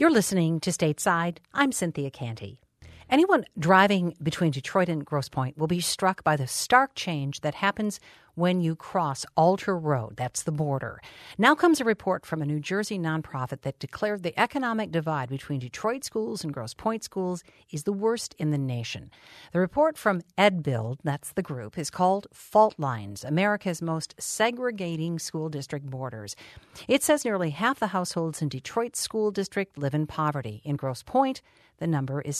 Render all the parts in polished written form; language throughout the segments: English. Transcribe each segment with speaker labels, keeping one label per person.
Speaker 1: You're listening to Stateside. I'm Cynthia Canty. Anyone driving between Detroit and Grosse Pointe will be struck by the stark change that happens when you cross Alter Road. That's the border. Now comes a report from a New Jersey nonprofit that declared the economic divide between Detroit schools and Grosse Pointe schools is the worst in the nation. The report from EdBuild, that's the group, is called Fault Lines, America's most segregating school district borders. It says nearly half the households in Detroit school district live in poverty. In Grosse Pointe, the number is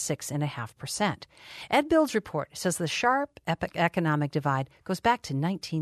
Speaker 1: 6.5%. EdBuild's report says the sharp economic divide goes back to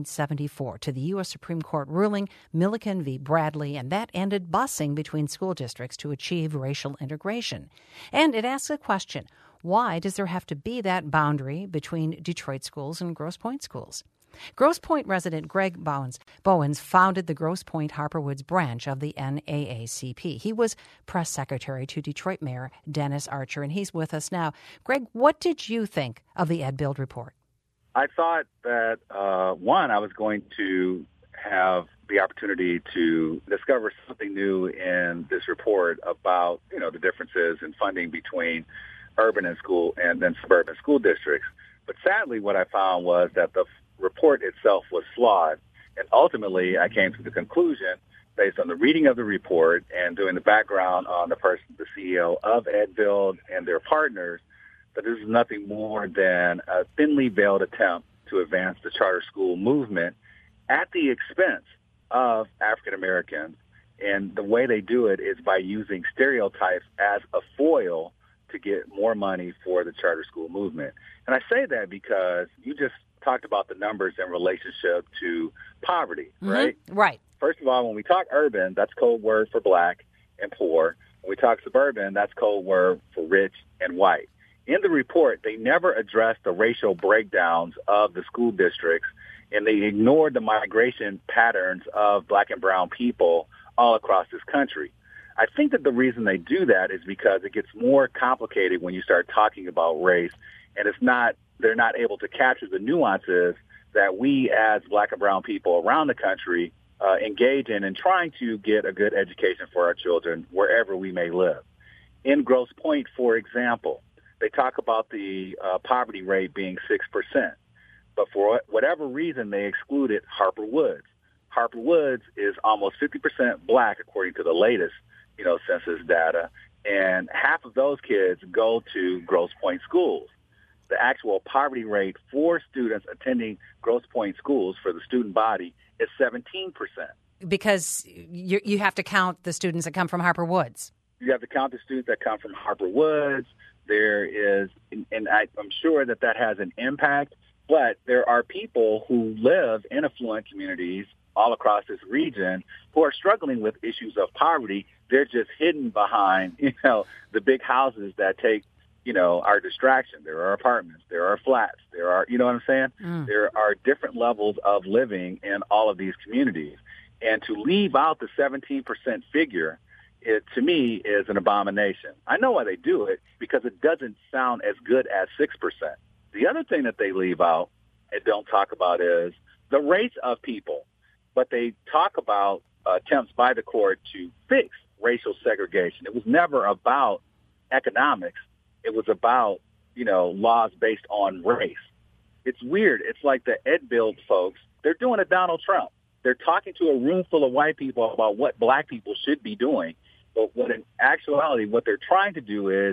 Speaker 1: 1974 to the U.S. Supreme Court ruling Milliken v. Bradley, and that ended busing between school districts to achieve racial integration. And it asks a question: why does there have to be that boundary between Detroit schools and Grosse Pointe schools? Grosse Pointe resident Greg Bowens founded the Grosse Pointe Harper Woods branch of the NAACP. He was press secretary to Detroit Mayor Dennis Archer, and he's with us now. Greg, what did you think of the EdBuild report?
Speaker 2: I thought that, one, I was going to have the opportunity to discover something new in this report about, the differences in funding between urban and school and then suburban school districts. But sadly, what I found was that the report itself was flawed. And ultimately, I came to the conclusion, based on the reading of the report and doing the background on the CEO of EdBuild and their partners, that this is nothing more than a thinly veiled attempt to advance the charter school movement at the expense of African Americans. And the way they do it is by using stereotypes as a foil to get more money for the charter school movement. And I say that because you just talked about the numbers in relationship to poverty, right?
Speaker 1: Right.
Speaker 2: First of all, when we talk urban, that's code word for black and poor. When we talk suburban, that's code word for rich and white. In the report, they never addressed the racial breakdowns of the school districts, and they ignored the migration patterns of black and brown people all across this country. I think that the reason they do that is because it gets more complicated when you start talking about race, and they're not able to capture the nuances that we as black and brown people around the country engage in trying to get a good education for our children wherever we may live. In Grosse Pointe, for example, they talk about the poverty rate being 6%, but for whatever reason, they excluded Harper Woods. Harper Woods is almost 50% black, according to the latest, census data, and half of those kids go to Grosse Pointe schools. The actual poverty rate for students attending Grosse Pointe schools for the student body is 17%. Because
Speaker 1: you have to count the students that come from Harper Woods.
Speaker 2: You have to count the students that come from Harper Woods. There is, and I'm sure that has an impact, but there are people who live in affluent communities all across this region who are struggling with issues of poverty. They're just hidden behind, the big houses that take, our distraction. There are apartments, there are flats, there are, what I'm saying? There are different levels of living in all of these communities. And to leave out the 17% figure, it, to me, is an abomination. I know why they do it, because it doesn't sound as good as 6%. The other thing that they leave out and don't talk about is the race of people. But they talk about attempts by the court to fix racial segregation. It was never about economics. It was about, laws based on race. It's weird. It's like the EdBuild folks, they're doing a Donald Trump. They're talking to a room full of white people about what black people should be doing. But what in actuality, what they're trying to do is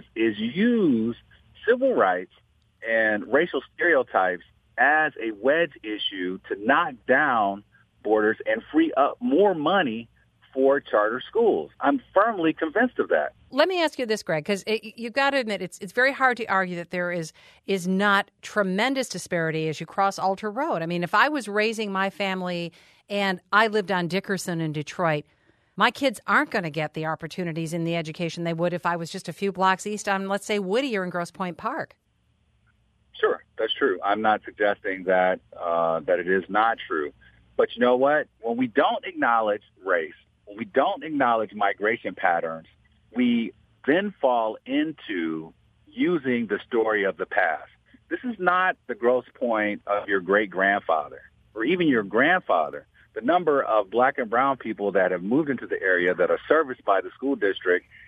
Speaker 2: use civil rights and racial stereotypes as a wedge issue to knock down borders and free up more money for charter schools. I'm firmly convinced of that.
Speaker 1: Let me ask you this, Greg, because you've got to admit it's very hard to argue that there is not tremendous disparity as you cross Alter Road. I mean, if I was raising my family and I lived on Dickerson in Detroit, my kids aren't going to get the opportunities in the education they would if I was just a few blocks east on, let's say, Whittier in Grosse Pointe Park.
Speaker 2: Sure, that's true. I'm not suggesting that it is not true. But you know what? When we don't acknowledge race, when we don't acknowledge migration patterns, we then fall into using the story of the past. This is not the Grosse Pointe of your great-grandfather or even your grandfather. The number of black and brown people that have moved into the area that are serviced by the school district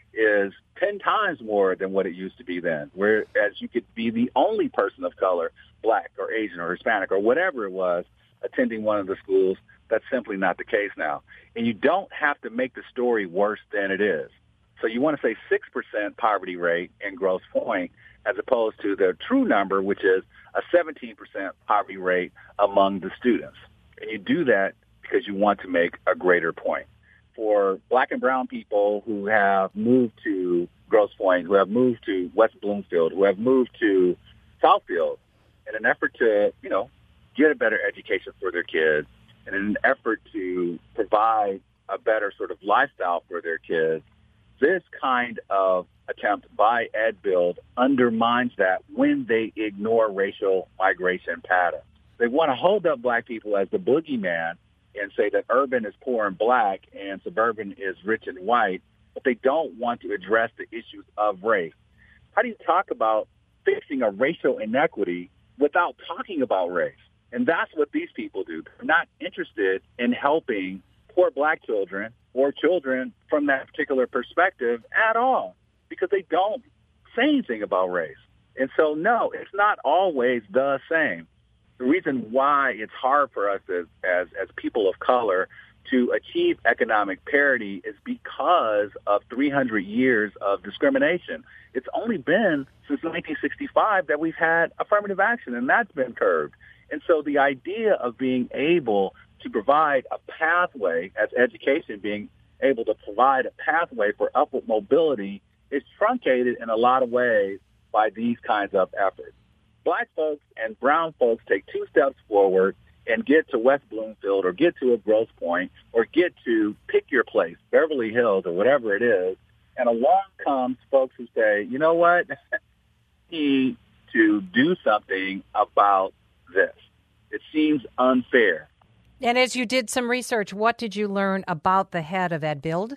Speaker 2: is 10 times more than what it used to be then, whereas you could be the only person of color, black or Asian or Hispanic or whatever it was, attending one of the schools. That's simply not the case now. And you don't have to make the story worse than it is. So you want to say 6% poverty rate in Grosse Pointe as opposed to the true number, which is a 17% poverty rate among the students. And you do that because you want to make a greater point. For black and brown people who have moved to Grosse Pointe, who have moved to West Bloomfield, who have moved to Southfield in an effort to, get a better education for their kids, and in an effort to provide a better sort of lifestyle for their kids, this kind of attempt by EdBuild undermines that when they ignore racial migration patterns. They want to hold up black people as the boogeyman and say that urban is poor and black and suburban is rich and white, but they don't want to address the issues of race. How do you talk about fixing a racial inequity without talking about race? And that's what these people do. They're not interested in helping poor black children or children from that particular perspective at all because they don't say anything about race. And so, no, it's not always the same. The reason why it's hard for us as people of color to achieve economic parity is because of 300 years of discrimination. It's only been since 1965 that we've had affirmative action, and that's been curbed. And so the idea of being able to provide a pathway, as education being able to provide a pathway for upward mobility, is truncated in a lot of ways by these kinds of efforts. Black folks and brown folks take 2 steps forward and get to West Bloomfield or get to a Grosse Pointe or get to pick your place, Beverly Hills or whatever it is, and along comes folks who say, you know what, we need to do something about this. It seems unfair.
Speaker 1: And as you did some research, what did you learn about the head of EdBuild?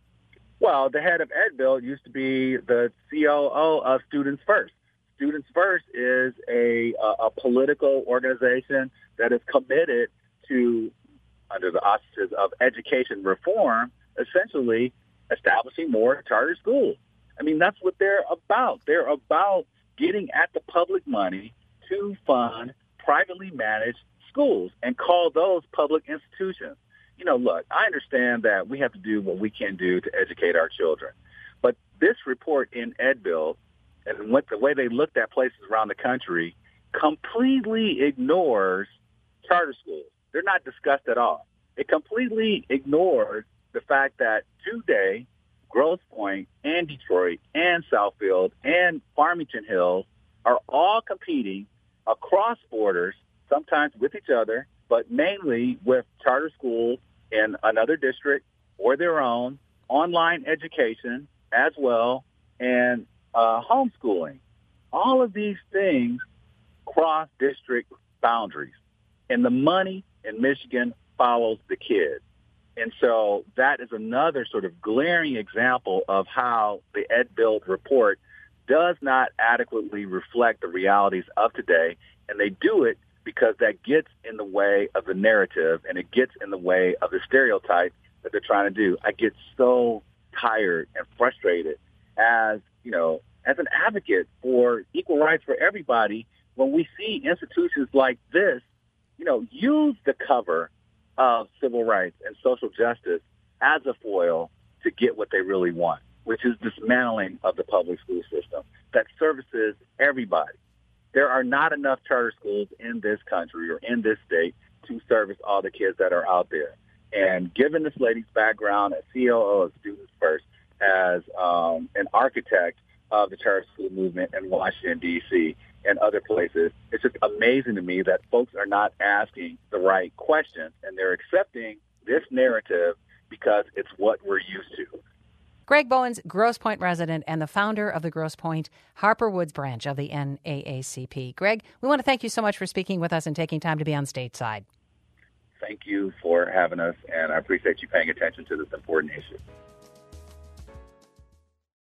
Speaker 2: Well, the head of EdBuild used to be the COO of Students First. Students First is a political organization that is committed to, under the auspices of education reform, essentially establishing more charter schools. I mean, that's what they're about. They're about getting at the public money to fund privately managed schools and call those public institutions. Look, I understand that we have to do what we can do to educate our children. But this report in EdBuild and the way they looked at places around the country completely ignores charter schools. They're not discussed at all. It completely ignores the fact that today, Grosse Pointe and Detroit and Southfield and Farmington Hills are all competing across borders, sometimes with each other, but mainly with charter schools in another district or their own, online education as well, and homeschooling. All of these things cross district boundaries, and the money in Michigan follows the kids. And so that is another sort of glaring example of how the EdBuild report does not adequately reflect the realities of today, and they do it because that gets in the way of the narrative and it gets in the way of the stereotype that they're trying to do. I get so tired and frustrated as an advocate for equal rights for everybody when we see institutions like this, use the cover of civil rights and social justice as a foil to get what they really want, which is dismantling of the public school system that services everybody. There are not enough charter schools in this country or in this state to service all the kids that are out there. And given this lady's background as COO of Students First, as an architect of the charter school movement in Washington, D.C., and other places, it's just amazing to me that folks are not asking the right questions, and they're accepting this narrative because it's what we're used to.
Speaker 1: Greg Bowens, Grosse Pointe resident and the founder of the Grosse Pointe Harper Woods branch of the NAACP. Greg, we want to thank you so much for speaking with us and taking time to be on Stateside.
Speaker 2: Thank you for having us, and I appreciate you paying attention to this important issue.